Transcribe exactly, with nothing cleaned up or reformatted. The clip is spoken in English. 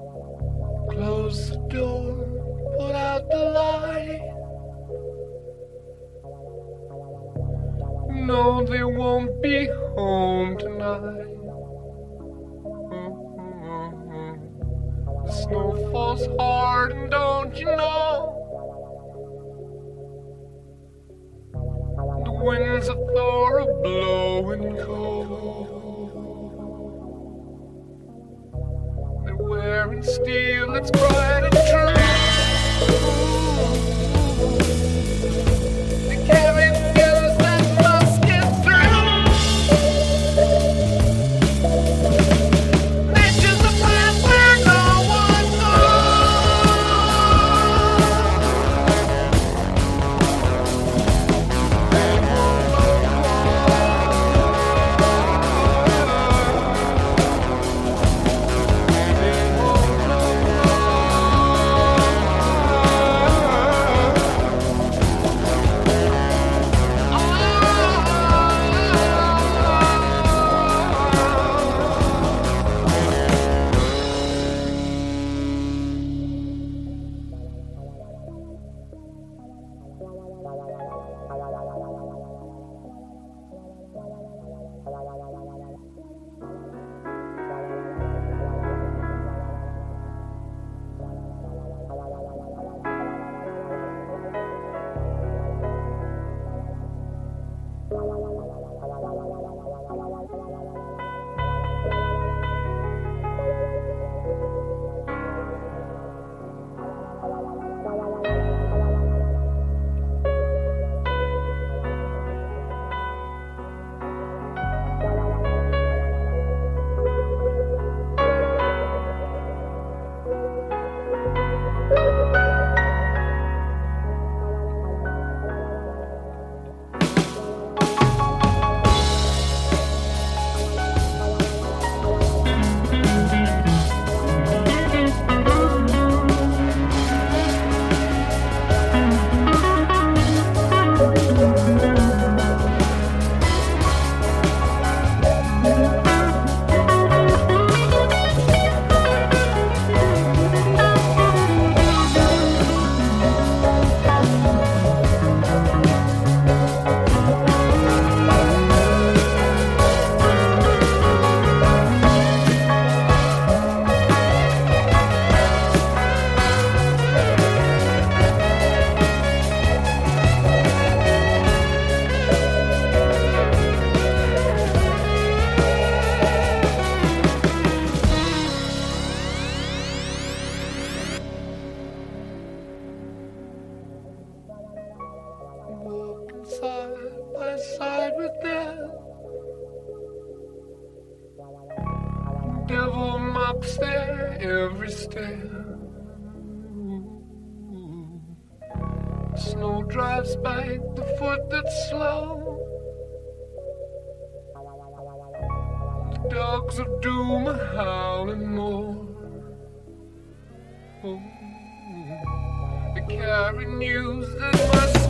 Close the door, put out the light. No, they won't be home tonight. The snow falls hard, and don't you know? The winds of Thor are blowing cold. They're wearing steel that's bright and true. They carry skills that must get through. Nature's a path where no one side by side with them. Devil mocks their every step. Snow drives back the foot that's slow. The dogs of doom are howling more. Oh, they carry news that must